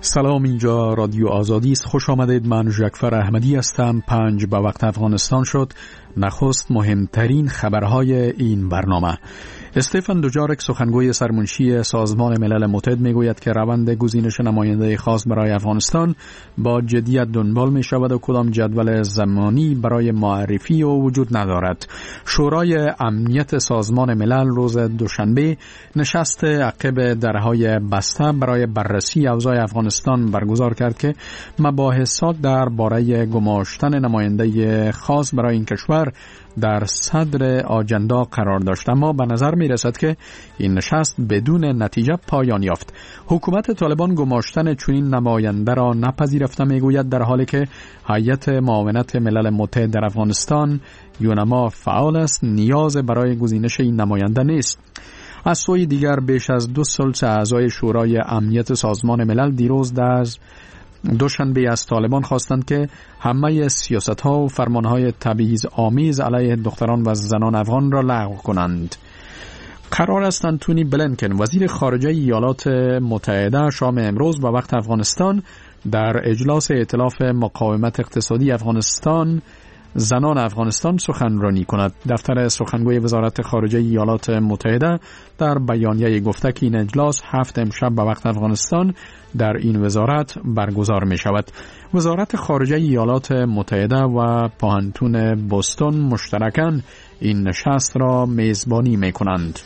سلام، اینجا رادیو آزادی است. خوش آمدید. من ژکفر احمدی هستم. 5 به وقت افغانستان شد. نخست مهمترین خبرهای این برنامه. استفان دوجارک، سخنگوی سرمنشی سازمان ملل متحد، میگوید که روند گزینش نماینده خاص برای افغانستان با جدیت دنبال می شود و کدام جدول زمانی برای معرفی او وجود ندارد. شورای امنیت سازمان ملل روز دوشنبه نشست عقب درهای بسته برای بررسی اوضاع افغانستان برگزار کرد که مباحثات درباره گماشتن نماینده خاص برای این کشور در صدر آجندا قرار داشت، اما به نظر می رسد که این نشست بدون نتیجه پایان یافت. حکومت طالبان گماشتن چنین نماینده را نپذیرفته، می گوید، در حالی که هیئت معاونت ملل متحد در افغانستان یونما فعال است. نیاز برای گزینش این نماینده نیست. از سوی دیگر بیش از 2 ثلث اعضای شورای امنیت سازمان ملل دیروز در دوشنبه از طالبان خواستند که همه سیاست‌ها و فرمان‌های تبعیض آمیز علیه دختران و زنان افغان را لغو کنند. قرار است انتونی بلینکن، وزیر خارجه ایالات متحده، شام امروز به وقت افغانستان در اجلاس ائتلاف مقاومت اقتصادی افغانستان زنان افغانستان سخنرانی کند. دفتر سخنگوی وزارت خارجه ایالات متحده در بیانیه گفته که این اجلاس 7 امشب به وقت افغانستان در این وزارت برگزار می شود. وزارت خارجه ایالات متحده و پوهنتون بوستون مشترکاً این نشست را میزبانی می کنند.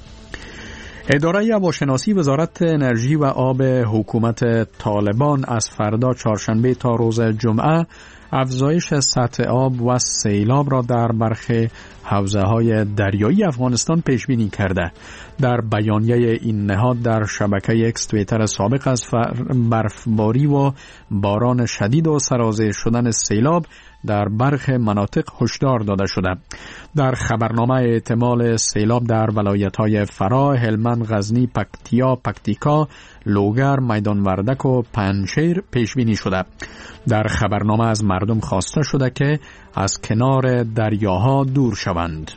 اداره هواشناسی وزارت انرژی و آب حکومت طالبان از فردا چهارشنبه تا روز جمعه افزایش سطح آب و سیلاب را در برخی حوزه‌های دریایی افغانستان پیش بینی کرده. در بیانیه این نهاد در شبکه اکس توییتر سابق از برفباری و باران شدید و سرازیر شدن سیلاب در برخی مناطق هشدار داده شده. در خبرنامه احتمال سیلاب در ولایت‌های فرا، هلمند، غزنی، پکتیکا، لوگر، میدان وردک و پنجشیر پیش بینی شده. در خبرنامه از مردم خواسته شده که از کنار دریاها دور شوند.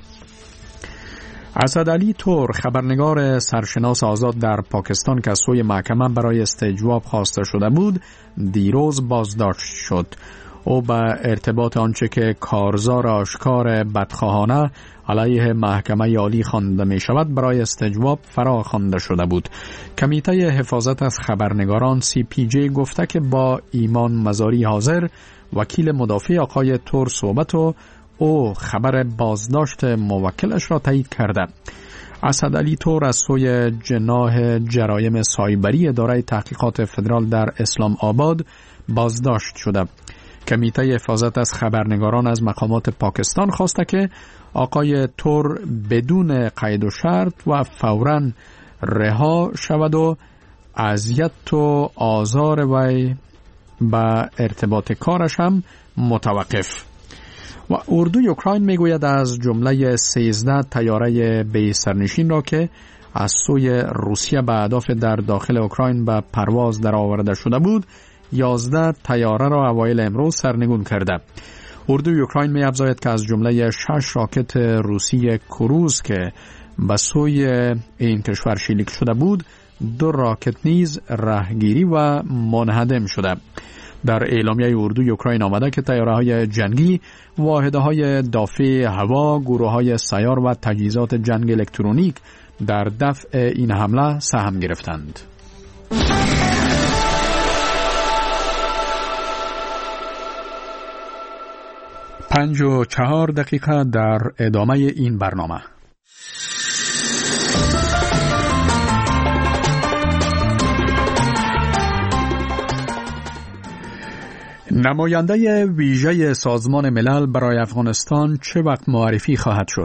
اسدعلی تور، خبرنگار سرشناس آزاد در پاکستان که از سوی محکمه برای استجواب خواسته شده بود، دیروز بازداشت شد. او به ارتباط آنچه که کارزار آشکار بدخواهانه علیه محکمه عالی خوانده می شود برای استجواب فرا خوانده شده بود. کمیته حفاظت از خبرنگاران CPJ گفته که با ایمان مزاری حاضر، وکیل مدافع آقای تور صحبت و او خبر بازداشت موکلش را تایید کرده. اسدعلی تور از سوی جناح جرایم سایبری اداره تحقیقات فدرال در اسلام آباد بازداشت شده. کمیته حفاظت از خبرنگاران از مقامات پاکستان خواسته که آقای تور بدون قید و شرط و فوراً رها شود و اذیت و آزار وی به ارتباط کارش هم متوقف. و اردوی اوکراین میگوید از جمله 13 طیاره بی سرنشین را که از سوی روسیه به اهداف در داخل اوکراین به پرواز در آورده شده بود، 11 طیاره را اوایل امروز سرنگون کرده. اردوی اوکراین می افزاید که از جمله 6 راکت روسی کروز که به سوی این کشور شلیک شده بود، 2 راکت نیز رهگیری و منهدم شده. در اعلامیه اردوی اوکراین آمده که طیاره‌های جنگی، واحدهای دافع هوا، گروه‌های سیار و تجهیزات جنگ الکترونیک در دفع این حمله سهم گرفتند. 5:04 در ادامه این برنامه. نماینده ویژه سازمان ملل برای افغانستان چه وقت معرفی خواهد شد؟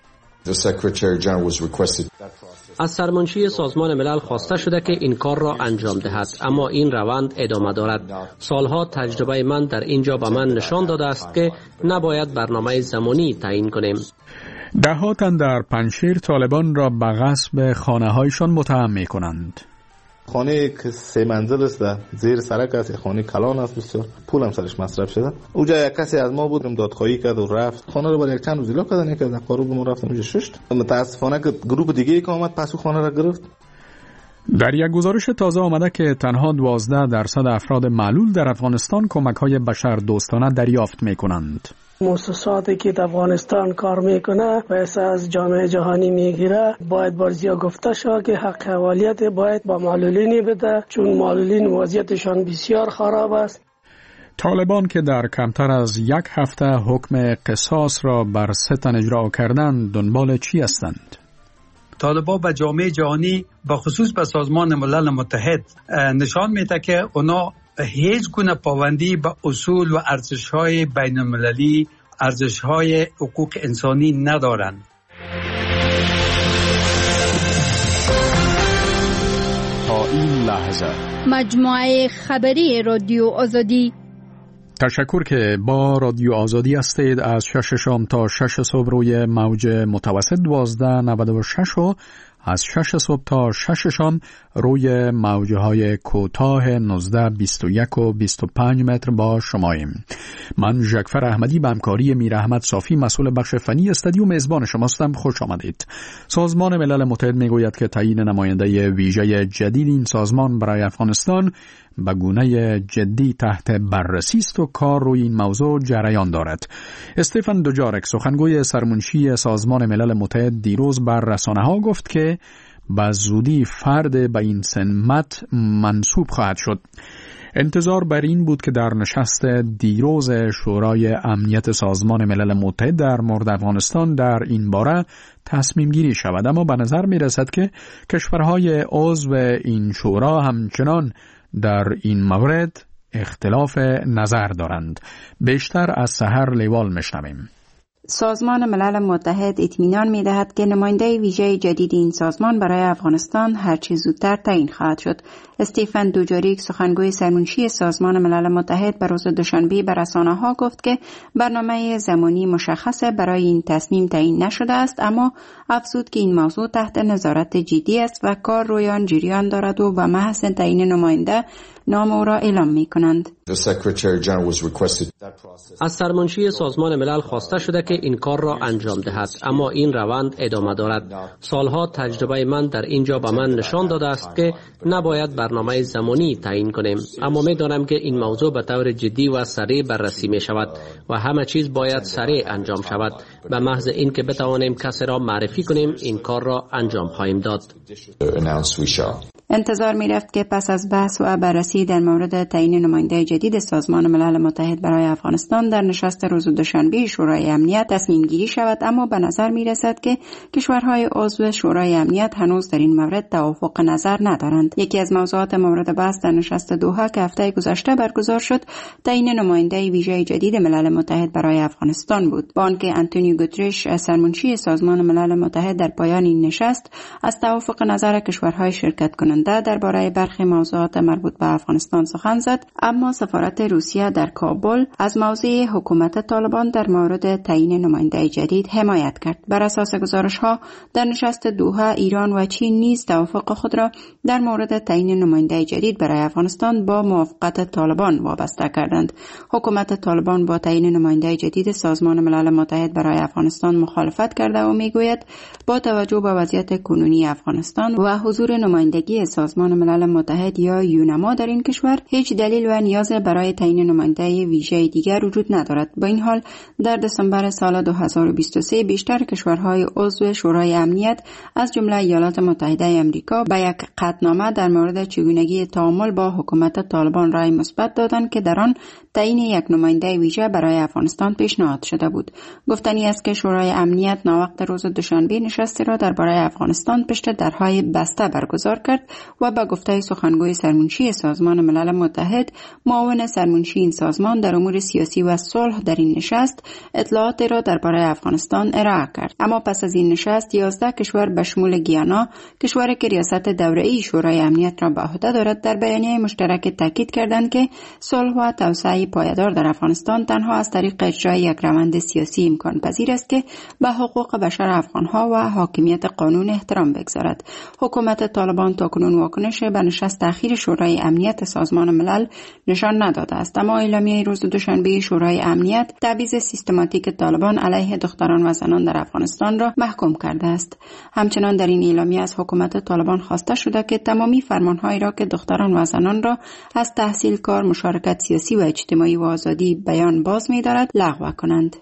از سرمنشی سازمان ملل خواسته شده که این کار را انجام دهد، اما این روند ادامه دارد. سالها تجربه من در اینجا به من نشان داده است که نباید برنامه زمانی تعیین کنیم. دهاتن در پنجشیر طالبان را به غصب خانه‌هایشان متهم می‌کنند. خانه که 3 منزل است در زیر سرک است، خانه کلان است، بسیار پول هم سرش مصرف شده. اونجا یک کسی از ما بود دادخواهی کرد و رفت خانه رو برای یک چند روز ایلا کردن، یک از قاروب ما رفتم اونجا ششت. متاسفانه که گروه دیگه ای که اومد پس خانه را گرفت. در یک گزارش تازه آمده که تنها 12% افراد معلول در افغانستان کمک‌های بشردوستانه دریافت می‌کنند. مؤسساتی که در افغانستان کار میکنه پیسه از جامعه جهانی میگیره، باید بارزیا گفته شد که حق حوالیت باید با معلولین بده، چون معلولین وضعیتشان بسیار خراب است. طالبان که در کمتر از یک هفته حکم قصاص را بر 3 تن اجرا کردند دنبال چی هستند؟ طالبان به جامعه جهانی به خصوص به سازمان ملل متحد نشان میده که اونا هیچ گونه پابندی به اصول و ارزش‌های بین‌المللی، ارزش‌های حقوق انسانی ندارند. تا این لحظه مجموعه خبری رادیو آزادی. تشکر که با رادیو آزادی هستید. از 6 شام تا 6 صبح روی موج متوسط 1296 و از 6 صبح تا 6 شام روی موجهای کوتاه 19، 21 و 25 متر با شماییم. من ژکفر احمدی به همکاری میر احمد صافی مسئول بخش فنی استودیو میزبان شماستم. خوش آمدید. سازمان ملل متحد میگوید که تعیین نماینده ویژه جدید این سازمان برای افغانستان به گونه جدی تحت بررسی است و کار روی این موضوع جریان دارد. استفان دوجارک سخنگوی سرمنشی سازمان ملل متحد دیروز بر رسانه‌ها گفت که به زودی فرد به این سمت منصوب خواهد شد. انتظار بر این بود که در نشست دیروز شورای امنیت سازمان ملل متحد در مورد افغانستان در این باره تصمیم گیری شود، اما به نظر می رسد که کشورهای عضو این شورا همچنان در این مورد اختلاف نظر دارند. بیشتر از سحر لیوال میشنویم. سازمان ملل متحد اطمینان می‌دهد که نماینده ویژه جدید این سازمان برای افغانستان هرچه زودتر تعیین خواهد شد. استفان دوجاریک سخنگوی سرمنشی سازمان ملل متحد به روز دوشنبه به رسانه‌ها گفت که برنامه زمانی مشخص برای این تصمیم تعیین نشده است، اما افزود که این موضوع تحت نظارت جدی است و کار روی آن جریان دارد و به محض تعیین نماینده نام او را اعلام می‌کنند. از سرمنشی سازمان ملل خواسته شده که این کار را انجام دهد، اما این روند ادامه دارد. سالها تجربه من در اینجا به من نشان داده است که نباید برنامه زمانی تعیین کنیم، اما می‌دانم که این موضوع به طور جدی و سریع بررسی می شود و همه چیز باید سریع انجام شود. به محض اینکه بتوانیم کسی را معرفی کنیم این کار را انجام خواهیم داد. انتظار می رفت که پس از بحث و بررسی در مورد تعیین نماینده جدید سازمان ملل متحد برای افغانستان در نشست روز دوشنبه شورای امنیت تصمیم گیری شود، اما به نظر می رسد که کشورهای عضو شورای امنیت هنوز در این مورد توافق نظر ندارند. یکی از موضوعات مورد بحث در نشست دوحه که هفته گذشته برگزار شد تعیین نماینده ویژه جدید ملل متحد برای افغانستان بود، با آنکه آنتونیو گوترش سرمنشی سازمان ملل متحد در پایان این نشست از توافق نظر کشورهای شرکت کننده درباره برخی موضوعات مربوط به افغانستان سخن زد، اما سفارت روسیه در کابل از موضع حکومت طالبان در مورد تعیین نماینده جدید حمایت کرد. بر اساس گزارش‌ها در نشست دوحه ایران و چین نیز توافق خود را در مورد تعیین نماینده جدید برای افغانستان با موافقت طالبان وابسته کردند. حکومت طالبان با تعیین نماینده جدید سازمان ملل متحد برای افغانستان مخالفت کرده و میگوید با توجه به وضعیت کنونی افغانستان و حضور نمایندگی سازمان ملل متحد یا یونما در این کشور هیچ دلیل و نیاز برای تعیین نماینده ویژه دیگر وجود ندارد. با این حال در دسامبر سال 2023 بیشتر کشورهای عضو شورای امنیت از جمله ایالات متحده آمریکا به یک قطعنامه در مورد چگونگی تعامل با حکومت طالبان رای مثبت دادند که در آن تعیین یک نماینده ویژه برای افغانستان پیشنهاد شده بود. گفتنی است که شورای امنیت ناوقت روز دوشنبه نشستی را درباره افغانستان پشت درهای بسته برگزار کرد و به گفته سخنگوی سرمنشی سازمان ملل متحد معاون سرمنشی این سازمان در امور سیاسی و صلح در این نشست اطلاعات را درباره افغانستان ارائه کرد. اما پس از این نشست 11 کشور به شمول گیانا، کشوری که ریاست دوره‌ای شورای امنیت را به عهده دارد، در بیانیه مشترک تاکید کردند که صلح و توسعه پایدار در افغانستان تنها از طریق اجرای یک روند سیاسی امکان پذیر است که به حقوق بشر افغانها و حاکمیت قانون احترام بگذارد. حکومت طالبان تاکنون تاکنون واکنش به نشست اخیر شورای امنیت سازمان ملل نشان نداده است، اما اعلامیه روز دوشنبه شورای امنیت تبعیض سیستماتیک طالبان علیه دختران و زنان در افغانستان را محکوم کرده است. همچنان در این اعلامیه از حکومت طالبان خواسته شده که تمامی فرمانهایی را که دختران و زنان را از تحصیل، کار، مشارکت سیاسی و اجتماعی و آزادی بیان باز می‌دارد لغو کنند.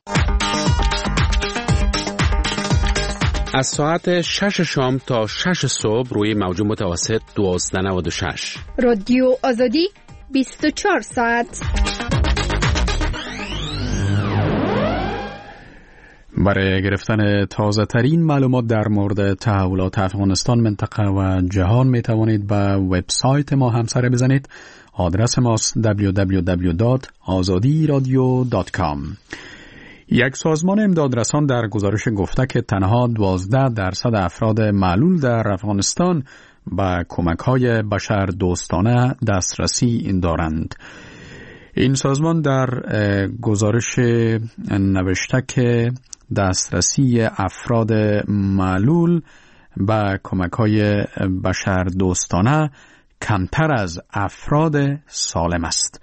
از ساعت 6 شام تا 6 صبح روی موج متوسط 1296 رادیو آزادی 24 ساعت. برای گرفتن تازه ترین معلومات در مورد تحولات افغانستان، منطقه و جهان می توانید به وبسایت ما همسر بزنید. آدرس ماست www.azadiradio.com. یک سازمان امدادرسان در گزارش گفته که تنها 12% افراد معلول در افغانستان به کمک‌های بشر دوستانه دسترسی دارند. این سازمان در گزارش نوشته که دسترسی افراد معلول به کمک‌های بشر دوستانه کمتر از افراد سالم است.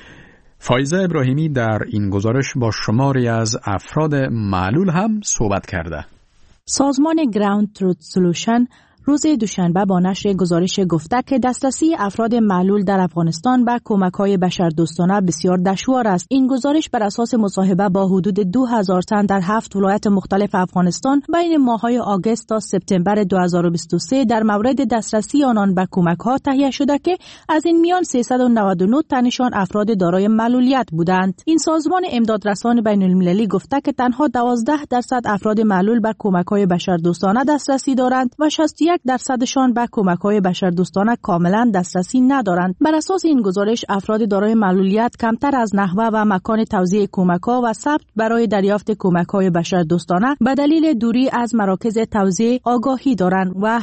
فایزه ابراهیمی در این گزارش با شماری از افراد معلول هم صحبت کرده. سازمان گراوند تروت سولوشن روز دوشنبه با نشر گزارش گفته که دسترسی افراد معلول در افغانستان به کمک‌های بشردوستانه بسیار دشوار است. این گزارش بر اساس مصاحبه با حدود 2000 تن در 7 ولایت مختلف افغانستان بین ماه‌های آگوست تا سپتامبر 2023 در مورد دسترسی آنان به کمک‌ها تهیه شده که از این میان 399 تنشان افراد دارای معلولیت بودند. این سازمان امدادرسان بین‌المللی گفته که تنها 12% افراد معلول به کمک‌های بشردوستانه دسترسی دارند و 61% به کمک‌های بشردوستانه کاملا دسترسی ندارند. بر اساس این گزارش افراد دارای معلولیت کمتر از نحوه و مکان توزیع کمک‌ها و ثبت برای دریافت کمک‌های بشردوستانه به دلیل دوری از مراکز توزیع آگاهی دارند و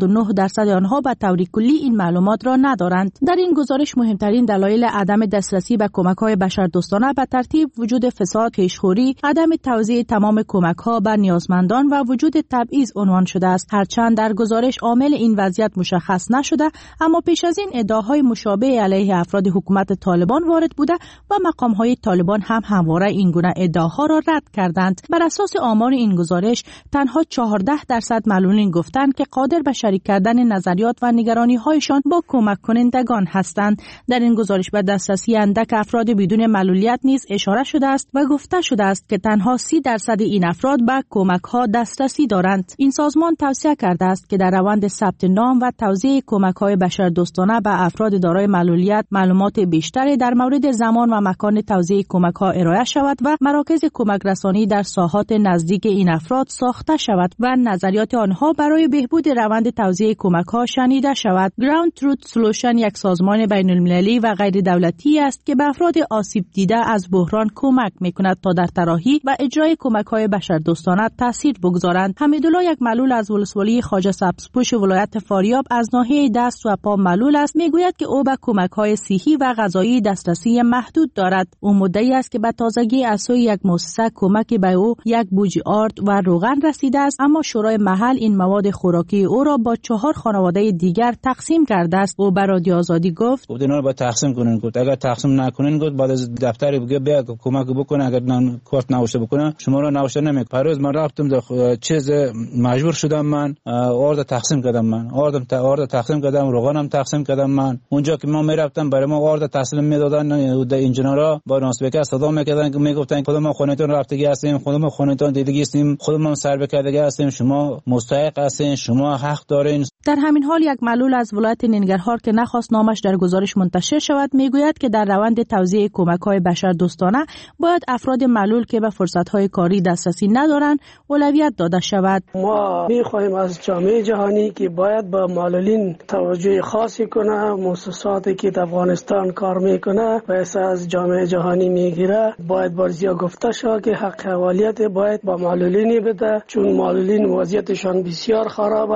79% آنها به طور کلی این معلومات را ندارند. در این گزارش مهمترین دلایل عدم دسترسی به کمک‌های بشردوستانه به ترتیب وجود فساد، پیشخوری، عدم توزیع تمام کمک‌ها به نیازمندان و وجود تبعیض عنوان شده است. هرچند در گزارش عامل این وضعیت مشخص نشده، اما پیش از این ادعاهای مشابه علیه افراد حکومت طالبان وارد بوده و مقام‌های طالبان هم همواره این گونه ادعاها را رد کردند. بر اساس آمار این گزارش تنها 14% معلولین گفتند که قادر به شریک کردن نظریات و نگرانی‌هایشان با کمک کنندگان هستند. در این گزارش به دسترسی اندک افراد بدون معلولیت نیز اشاره شده است و گفته شده است که تنها 30% این افراد به کمک‌ها دسترسی دارند. این سازمان توصیه کرده است که در روند ثبت نام و توزیع کمک‌های بشردوستانه به افراد دارای معلولیت معلومات بیشتری در مورد زمان و مکان توزیع کمک‌ها ارائه شود و مراکز کمک رسانی در ساحات نزدیک این افراد ساخته شود و نظریات آنها برای بهبود روند توزیع کمک‌ها شنیده شود. گراوند تروت سولوشن یک سازمان بین‌المللی و غیر دولتی است که به افراد آسیب دیده از بحران کمک می‌کند تا در طراحی و اجرای کمک‌های بشردوستانه تاثیر بگذارند. حمیدالله یک معلول از ولسوالی خواجه سبزپوش ولایت فاریاب از ناحیه دست و پا معلول است، میگوید که او به کمک‌های صحی و غذایی دسترسی محدود دارد. او مدعی است که به تازگی از سوی یک مؤسسه کمکی به او یک بوجی آرد و روغن رسیده است، اما شورای محل این مواد خوراکی او را با 4 خانواده دیگر تقسیم کرده است. او به رادیو آزادی گفت اینا رو با تقسیم کنین، گفت اگر تقسیم نکنین گفت بعد از دفتر بگه بیا کمک بکنه، اگر کارت نوشته بکنه شما را نوشته نمیکنه. پروز من رفتم چیز مجبور شدم، من آرد تقسیم کردم، من آرد تقسیم کردم، روغنم تقسیم کردم. من اونجا که ما میرفتم برای ما آرد تسلیم میدادن، انجینرها با ناسبکه صدا میکردن که میگفتن خودمون خونتون رفتگی هستیم، خودمون خونتون دیدگی هستیم، خودمون سر بکردگی هستیم، شما مستحق هستین، شما حق دارین. در همین حال یک معلول از ولایت ننگرهار که نخواست نامش در گزارش منتشر شود میگوید که در روند توزیع کمک‌های بشردوستانه باید افراد معلول که به فرصت‌های کاری دسترسی ندارند اولویت داده شود. ما می‌خواهیم از جامعه جهانی که باید با معلولین توجه خاصی کنه، مؤسساتی که در افغانستان کار میکنه و از جامعه جهانی میگیره باید بارزیا گفته شود که حق حوالیت باید با معلولین بده، چون معلولین وضعیتشان بسیار خراب است.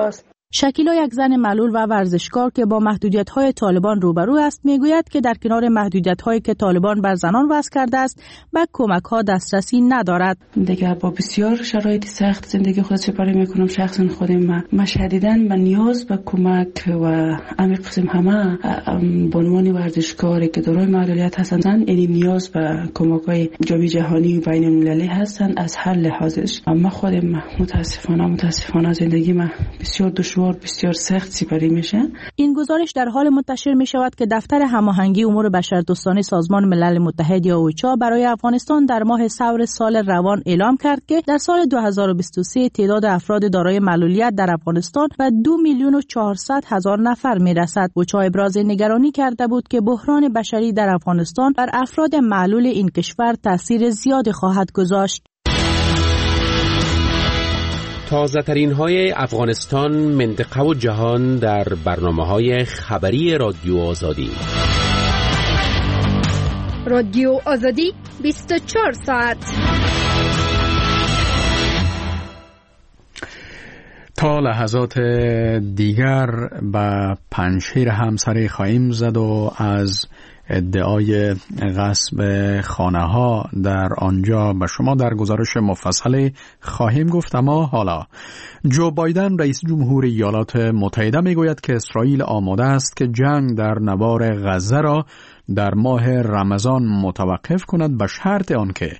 شکیلا، یک زن معلول و ورزشکار که با محدودیت‌های طالبان روبرو است، میگوید که در کنار محدودیت‌هایی که طالبان بر زنان وضع کرده است، به کمک‌ها دسترسی ندارد. دیگه با بسیار شرایط سخت زندگی خود سپری میکنم. شخصا خودم ما شدیداً به نیاز به کمک و عمیق قسم همه به عنوان ورزشکاری که دارای معلولیت هستند، این نیاز به کمک‌های جهانی و بین المللی هستند. از هر لحاظش اما خودم متاسفانه زندگی ما بسیار دشوار، بسیار سخت سپری میشه. این گزارش در حال منتشر می شود که دفتر هماهنگی امور بشردوستانه سازمان ملل متحد یا اوچا برای افغانستان در ماه ثور سال روان اعلام کرد که در سال 2023 تعداد افراد دارای معلولیت در افغانستان به 2,400,000 نفر می رسد. اوچا ابراز نگرانی کرده بود که بحران بشری در افغانستان بر افراد معلول این کشور تاثیر زیادی خواهد گذاشت. تازه ترین های افغانستان، منطقه و جهان در برنامه‌های خبری رادیو آزادی. رادیو آزادی 24 ساعت. تا لحظات دیگر به پنجشیر هم سری خواهیم زد و از ادعای غصب خانه ها در آنجا به شما در گزارش مفصل خواهیم گفت. اما حالا جو بایدن رئیس جمهور ایالات متحده میگوید که اسرائیل آماده است که جنگ در نوار غزه را در ماه رمضان متوقف کند به شرط آنکه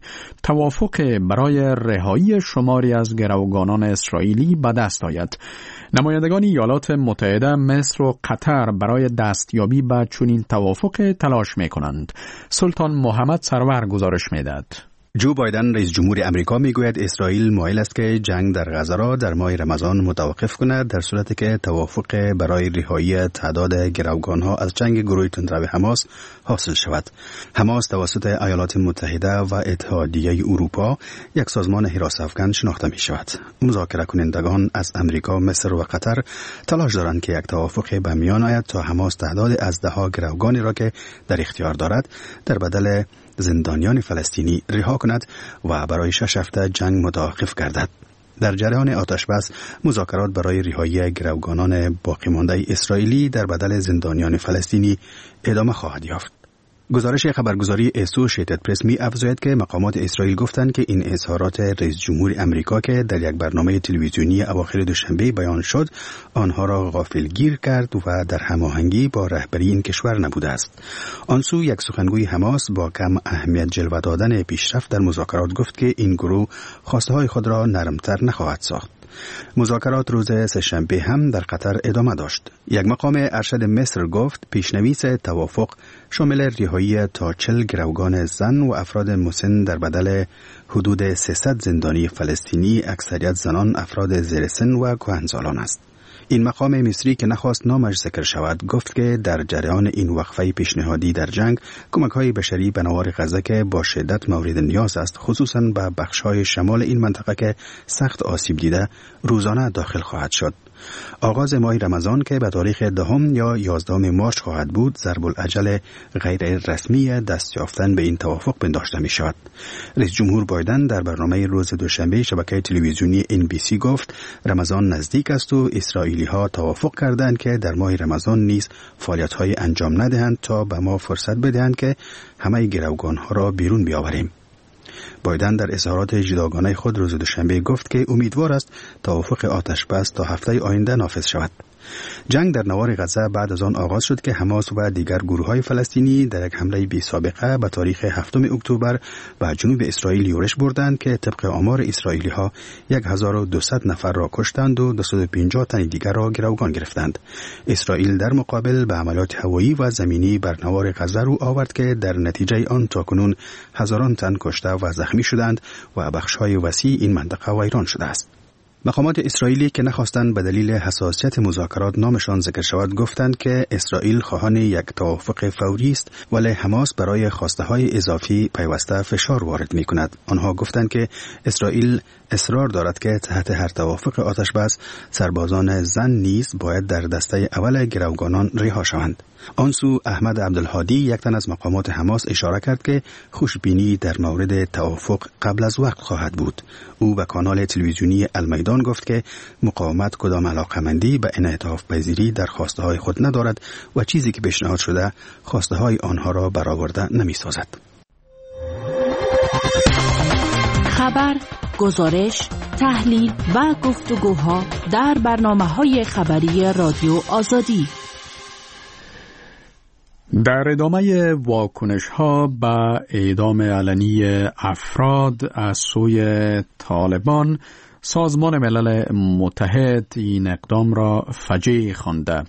توافق برای رهایی شماری از گروگانان اسرائیلی به دست آید. نمایندگان ایالات متحده، مصر و قطر برای دستیابی به چنین توافق تلاش می‌کنند. سلطان محمد سرور گزارش می‌دهد. جو بایدن رئیس جمهور امریکا میگوید اسرائیل مایل است که جنگ در غزه را در ماه رمضان متوقف کند در صورتی که توافق برای رهایی تعداد گروگانها از جنگ گروه تندرو حماس حاصل شود. حماس توسط ایالات متحده و اتحادیه اروپا یک سازمان حراس افکن شناخته می شود. مذاکره کنندگان از امریکا، مصر و قطر تلاش دارند که یک توافق به میان آید تا حماس تعداد از دهها گروگانی را که در اختیار دارد در بدل زندانیان فلسطینی رها کند و برای 6 هفته جنگ متوقف گردد. در جریان آتشبس مذاکرات برای رهایی گروگانان باقی مانده اسرائیلی در بدل زندانیان فلسطینی ادامه خواهد یافت. گزارش خبرگزاری اسوشیتد پرس می افزاید که مقامات اسرائیل گفتند که این اظهارات رئیس جمهور امریکا که در یک برنامه تلویزیونی اواخر دوشنبه بیان شد، آنها را غافلگیر کرد و در هماهنگی با رهبری این کشور نبوده است. آن سو یک سخنگوی حماس با کم اهمیت جلوه دادن پیشرفت در مذاکرات گفت که این گروه خواسته های خود را نرمتر نخواهد ساخت. مذاکرات روز سه‌شنبه هم در قطر ادامه داشت. یک مقام ارشد مصر گفت پیشنویس توافق شامل رهایی تا 40 گروگان زن و افراد مسن در بدل حدود 300 زندانی فلسطینی، اکثریت زنان، افراد زیر سن و کهنسالان است. این مقام مصری که نخواست نامش ذکر شود گفت که در جریان این وقفه پیشنهادی در جنگ، کمک‌های بشری به نوار غزه که با شدت مورد نیاز است، خصوصاً به بخش‌های شمال این منطقه که سخت آسیب دیده، روزانه داخل خواهد شد. آغاز ماه رمضان که به تاریخ 10 یا 11 مارس خواهد بود، ضرب الاجل غیر رسمی دست یافتن به این توافق پنداشته می شود. رئیس جمهور بایدن در برنامه روز دوشنبه شبکه تلویزیونی NBC گفت رمضان نزدیک است و اسرائیلی ها توافق کردند که در ماه رمضان نیز فعالیت های انجام ندهند تا به ما فرصت بدهند که همه گروگان ها را بیرون بیاوریم. بایدن در اظهارات جداگانه خود روز دوشنبه گفت که امیدوار است توافق آتشبس تا هفته آینده نافذ شود. جنگ در نوار غزه بعد از آن آغاز شد که حماس و دیگر گروه‌های فلسطینی در یک حمله بی سابقه به تاریخ 7 اکتبر به جنوب اسرائیل یورش بردند که طبق آمار اسرائیلی‌ها 1200 نفر را کشتند و 250 تن دیگر را گروگان گرفتند. اسرائیل در مقابل به عملیات هوایی و زمینی بر نوار غزه رو آورد که در نتیجه آن تاکنون هزاران تن کشته و زخمی شدند و بخش‌های وسیع این منطقه ویران شده است. مقامات اسرائیلی که نخواستند به دلیل حساسیت مذاکرات نامشان ذکر شود گفتند که اسرائیل خواهان یک توافق فوری است، ولی حماس برای خواسته‌های اضافی پیوسته فشار وارد می‌کند. آنها گفتند که اسرائیل اصرار دارد که تحت هر توافق آتشبس سربازان زن نیز باید در دسته اول گروگانان رها شوند. آن سو احمد عبدالهادی، یک تن از مقامات حماس، اشاره کرد که خوشبینی در مورد توافق قبل از وقت خواهد بود. او به کانال تلویزیونی المیدان گفت که مقاومت کدام علاقمندی به انعطاف پذیری در خواسته های خود ندارد و چیزی که پیشنهاد شده خواسته های آنها را برآورده نمی سازد. خبر، گزارش، تحلیل و گفتگوها در برنامه‌های خبری رادیو آزادی. در ادامه واکنش‌ها به اعدام علنی افراد از سوی طالبان، سازمان ملل متحد این اقدام را فجیع خوانده.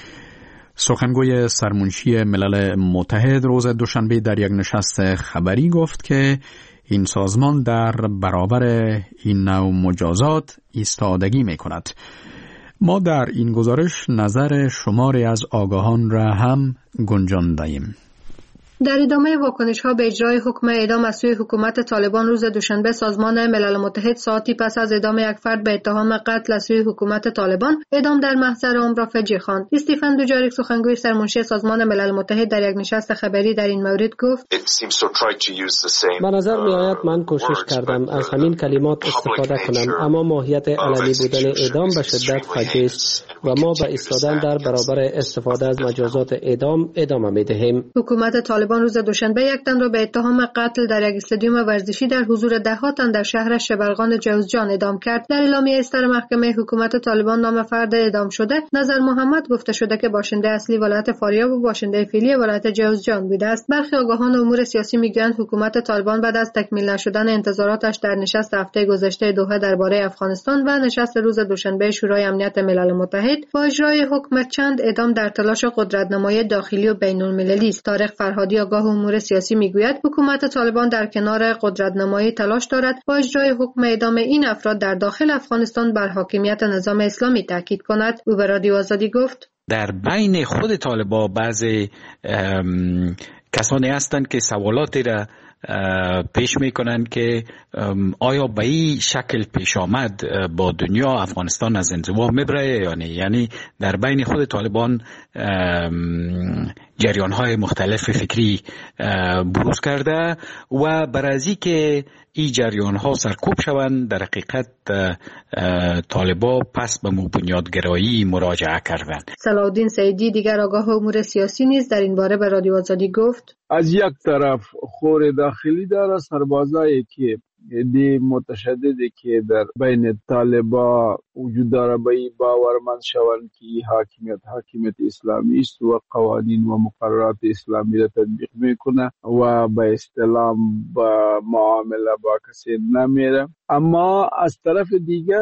سخنگوی سرمنشی ملل متحد روز دوشنبه در یک نشست خبری گفت که این سازمان در برابر این نوع مجازات ایستادگی می کند. ما در این گزارش نظر شماری از آگاهان را هم گنجانده‌ایم. در ادامه واکنش‌ها به اجرای حکم اعدام از سوی حکومت طالبان روز دوشنبه، سازمان ملل متحد ساعتی پس از اعدام یک فرد به اتهام قتل از سوی حکومت طالبان، اعدام در محضر عام را فجیع خواند. استیفن دوجاریک، سخنگوی سرمنشی سازمان ملل متحد، در یک نشست خبری در این مورد گفت: به نظر می‌آید من کوشش کردم از همین کلمات استفاده کنم، اما ماهیت علنی بودن اعدام به شدت فجیع است و ما به ایستادن در برابر استفاده از مجازات اعدام ادامه می‌دهیم. حکومت طالبان روز دوشنبه یک تن را به اتهام قتل در یک استادیوم ورزشی در حضور ده‌ها تن در شهر شبرغان جوزجان اعدام کرد. در اعلامیه اصدار محکمه حکومت طالبان نام فرد اعدام شده نظر محمد گفته شده که باشنده اصلی ولایت فاریاب و باشنده فعلی ولایت جوزجان بوده است. برخی آگاهان امور سیاسی میگویند حکومت طالبان بعد از تکمیل نشدن انتظاراتش در نشست هفته گذشته دوحه درباره افغانستان و نشست روز دوشنبه شورای امنیت ملل متحد با اجرای حکم چند اعدام در تلاش قدرت‌نمایی داخلی و بین‌المللی است. طارق فرهادی، آگاه امور سیاسی، میگوید حکومت طالبان در کنار قدرت‌نمایی تلاش دارد با اجرای حکم اعدام این افراد در داخل افغانستان بر حاکمیت نظام اسلامی تاکید کند. او به رادیو آزادی گفت: در بین خود طالبان بعضی کسانی هستند که سوالاتی را پیش میکنند که آیا به این شکل پیش آمد با دنیا افغانستان از انزوا میبره یا نه. یعنی در بین خود طالبان جریان‌های مختلف فکری بروز کرده و برای که این جریان‌ها سرکوب شوند، در حقیقت طالبان پس به بنیادگرایی مراجعه کردند. صلاح‌الدین سعیدی، دیگر آگاه امور سیاسی، نیز در این باره به رادیو آزادی گفت: از یک طرف خور داخلی داره، سربازایی که دی متشددی که در بین طالبان وجود داره به این باورمند شوند که حاکمیت اسلامی است و قوانین و مقررات اسلامی را تطبیق میکنه و به اصطلاح با معامله با کسی نمیره. اما از طرف دیگر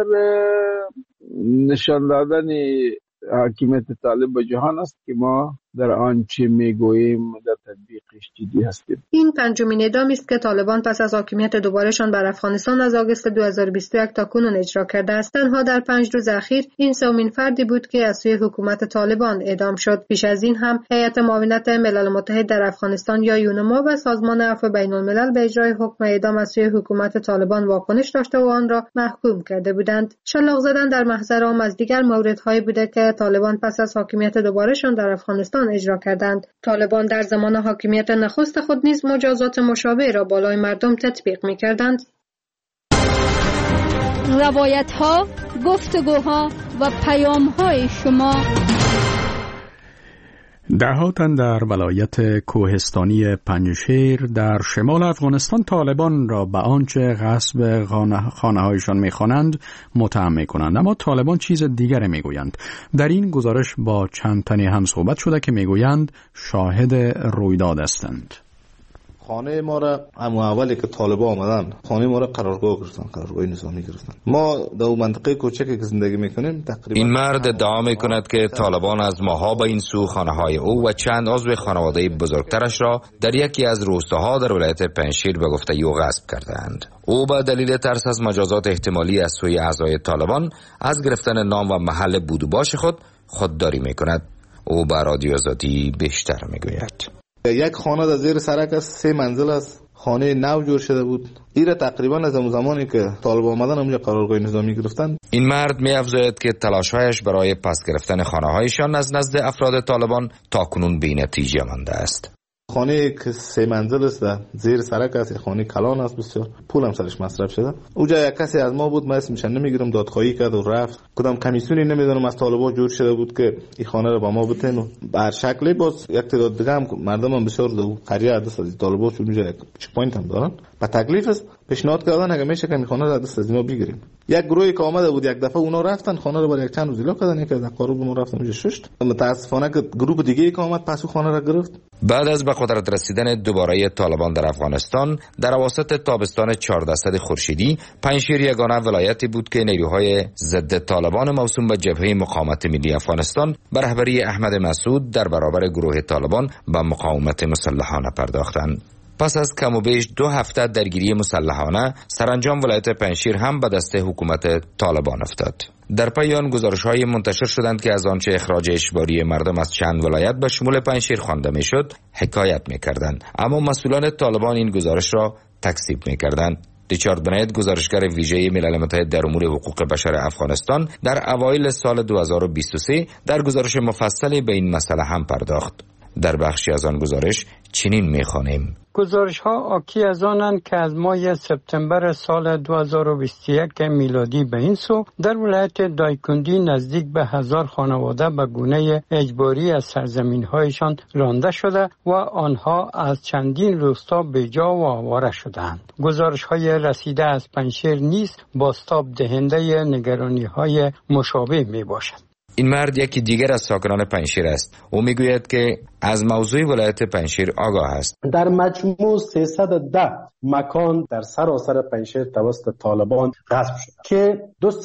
نشان دادن حاکمیت طالب به جهان است که ما در آنچه میگوییم در تطبیقش جدی هستیم. این پنجمین اعدامی است که طالبان پس از حاکمیت دوبارهشان بر افغانستان از آگوست 2021 تا کنون اجرا کرده است. تنها در 5 روز اخیر این سومین فردی بود که از سوی حکومت طالبان اعدام شد. پیش از این هم هیئت معاونت ملل متحد در افغانستان یا یونما و سازمان عفو بین‌الملل به اجرای حکم اعدام از سوی حکومت طالبان واکنش داشته و آن را محکوم کرده بودند. شلاق زدن در محضر عام از دیگر موردهایی بوده که طالبان پس از حاکمیت دوبارهشان در افغانستان اجرا کردند. طالبان در زمان حاکمیت نخست خود نیز مجازات مشابه را بالای مردم تطبیق می‌کردند. روایت‌ها، گفتگوها و پیام‌های شما. ده‌ها تن در ولایت کوهستانی پنجشیر در شمال افغانستان طالبان را به آنچه غصب خانه‌هایشان می‌خوانند متهم می‌کنند، اما طالبان چیز دیگری می‌گویند. در این گزارش با چند تنی هم صحبت شده که می‌گویند شاهد رویداد هستند. خانه ما را اولی که طالبان آمدن خانه ما را قرارگاه گرفتن، قرارگاه نظامی گرفتن. ما در منطقه کوچکی که زندگی میکنیم تقریبا این مرد ادعا میکند که طالبان از ماها به این سو خانه‌های او و چند عضو خانواده بزرگترش را در یکی از روستاها در ولایت پنجشیر به گفته او غصب کردند. او به دلیل ترس از مجازات احتمالی از سوی اعضای طالبان از گرفتن نام و محل بود و باش خودداری میکند. او به رادیو آزادی بیشتر میگوید. یک خانه در زیر سرک است، 3 منزل است. خانه نو جور شده بود. ایره تقریبا از اون زمانی که طالبان آمدن اونجا قرارگاه نظامی گرفتن. این مرد می‌افزاید که تلاش‌هایش برای پس گرفتن خانه‌هایشان از نزد افراد طالبان تاکنون بی‌نتیجه مانده است. خانه که 3 منزل است و زیر سرک است، خانه کلان است، بسیار پول هم سرش مصرف شده. اونجا یک کسی از ما بود، من اسمش نمیگیرم، دادخواهی کرد و رفت. کدام کمیسیونی نمیدونم از طالبان جور شده بود که این خانه رو با ما بتن و بر شکلی باز یک تعداد دیگه هم مردم هم بسیار دو قریه دست از طالبان چون اونجا چک پوینت هم دارن. با تکلیف است پیشنهاد کردن اگه میشه که خانه رو دست از ما بگیریم. یک گروهی که آمده بود یک دفعه اونا رفتن خانه رو برای یک چند روز ایلا کردن، یک از قروب ما رفتن اونجا ششت. متاسفانه که گروه دیگه که آمد پسو خانه رو گرفت. بعد از به قدرت رسیدن دوباره طالبان در افغانستان در اواسط تابستان 14 خورشیدی، پنجشیر یگانه ولایتی بود که نیروهای ضد طالبان موسوم به جبهه مقاومت ملی افغانستان به رهبری احمد مسعود در برابر گروه طالبان به مقاومت مسلحانه پرداختند. پس از کم و بیش 2 هفته درگیری مسلحانه، سرانجام ولایت پنجشیر هم به دست حکومت طالبان افتاد. در پی آن گزارش‌های منتشر شدند که از آنچه اخراج اجباری مردم از چند ولایت به شمول پنجشیر خوانده میشد حکایت می‌کردند، اما مسئولان طالبان این گزارش را تکذیب می‌کردند. ریچارد بنید، گزارشگر ویژه ملل متحد در امور حقوق بشر افغانستان، در اوایل سال 2023 در گزارش مفصلی به این مسئله هم پرداخت. در بخشی از آن گزارش چنین می‌خوانیم: گزارش ها آکی از آنند که از ماه سپتامبر سال 2021 میلادی به این سو در ولایت دایکندی نزدیک به 1000 خانواده به گونه اجباری از سرزمین‌هایشان رانده شده و آنها از چندین روستا به جا و آواره شدند. گزارش‌های رسیده از پنجشیر نیز بازتاب دهنده نگرانی‌های مشابه میباشد. این مرد یکی دیگر از ساکنان پنجشیر است. او میگوید که از موضوع ولایت پنجشیر آگاه است. در مجموع 310 مکان در سراسر پنجشیر توسط طالبان غصب شده که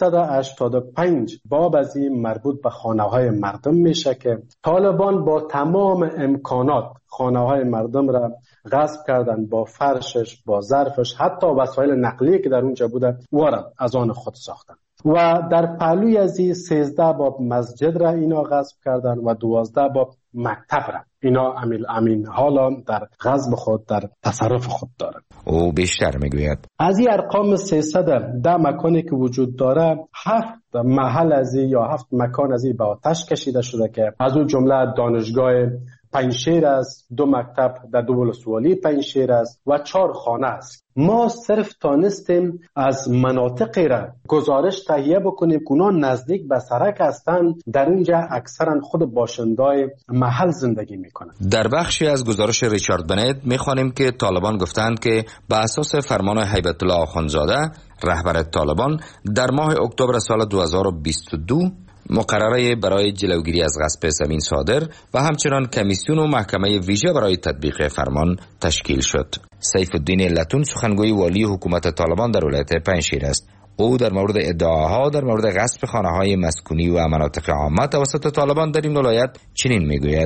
285 باب از این مربوط به خانه‌های مردم میشه که طالبان با تمام امکانات خانه‌های مردم را غصب کردن، با فرشش، با ظرفش، حتی وسایل نقلیه که در اونجا بوده وارد از آن خود ساختن. و در پهلوی از این 13 باب مسجد را اینا غصب کردن و 12 باب مکتب را اینا امین حالا در غصب خود در تصرف خود دارند. او بیشتر میگوید از این ارقام 310 مکانی که وجود داره 7 محل از این یا 7 مکان از این به آتش کشیده شده که از اون جمله دانشگاه پنجشیر است، 2 مکتب در دو ولسوالی پنجشیر است و 4 خانه است. ما صرف تانستیم از مناطقی را گزارش تهیه بکنیم که اونا نزدیک به سرک هستند، در اونجا اکثرا خود باشندای محل زندگی میکنند. در بخشی از گزارش ریچارد بنید میخوانیم که طالبان گفتند که به اساس فرمان هیبت الله آخوندزاده رهبر طالبان در ماه اکتبر سال 2022 مقرره برای جلوگیری از غصب زمین صادر و همچنان کمیسیون و محکمه ویژه برای تطبیق فرمان تشکیل شد. سیف الدین لتون سخنگوی والی حکومت طالبان در ولایت پنجشیر است. او در مورد ادعاها در مورد غصب خانه‌های مسکونی و مناطق عامه توسط طالبان در این ولایت چنین میگوید: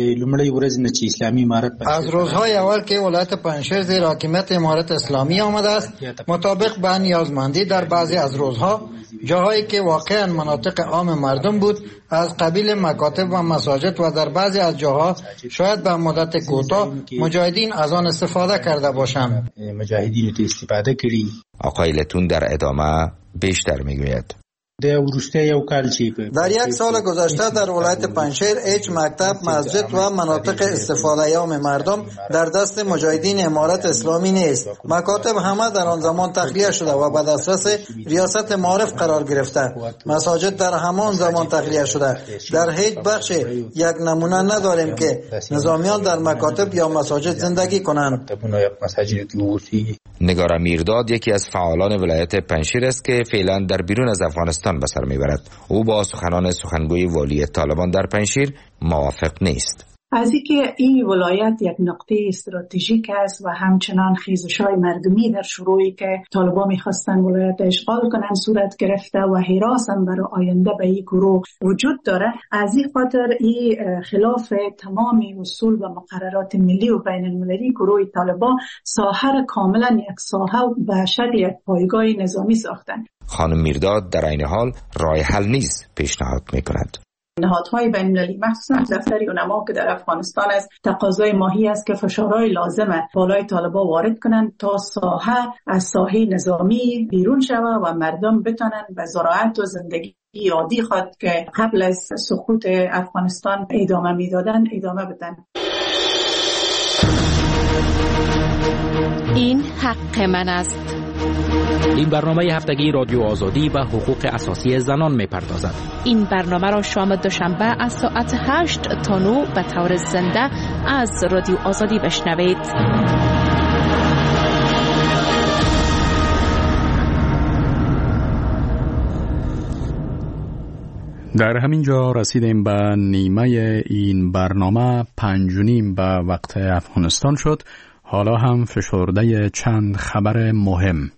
از روزهای اول که ولایت پنجشیر زیر حاکمیت امارت اسلامی آمده است، مطابق به نیازمندی در بعضی از روزها جاهایی که واقعا مناطق عام مردم بود از قبیل مکاتب و مساجد و در بعضی از جاها شاید به مدت کوتاه مجاهدین از آن استفاده کرده باشند. آقای لتون در ادامه بیشتر میگوید: در یک سال گذشته در ولایت پنجشیر هیچ مکتب، مسجد و مناطق استفاده عام مردم در دست مجاهدین امارت اسلامی نیست. مکاتب همه در آن زمان تخلیه شده و به دسترس ریاست معارف قرار گرفته. مساجد در همان زمان تخلیه شده. در هیچ بخش یک نمونه نداریم که نظامیان در مکاتب یا مساجد زندگی کنند. نگار میرداد یکی از فعالان ولایت پنجشیر است که فعلا در بیرون از افغانستان به سر میبرد. او با سخنان سخنگوی والی طالبان در پنجشیر موافق نیست. از اینکه این ولایت یک نقطه استراتژیک است و همچنان خیزش‌های مردمی در شروعی که طالبان می‌خواستن ولایت اشغال کنن صورت گرفته و هراس هم برای آینده به این گروه وجود داره، از این خاطر این خلاف تمام اصول و مقررات ملی و بین المللی گروه طالبان ساحه کاملا یک ساحه به شکل یک پایگاه نظامی ساختن. خانم میرداد در این حال راه حل نیز پیشنهاد می‌کند. نهادهای بین‌المللی مخصوصا دفتر علما که در افغانستان است تقاضای ماهی است که فشارهای لازمه بالای طالبان وارد کنند تا ساحه از ساحه نظامی بیرون شود و مردم بتونن به زراعت و زندگی عادی خود که قبل از سقوط افغانستان ادامه میدادن ادامه بدن. این حق من است. این برنامه هفتگی رادیو آزادی و حقوق اساسی زنان می‌پردازد. این برنامه را شام دوشنبه از ساعت 8 تا 9 به طور زنده از رادیو آزادی بشنوید. در همین جا رسیدیم به نیمه این برنامه. 5:30 به وقت افغانستان شد. حالا هم فشرده چند خبر مهم.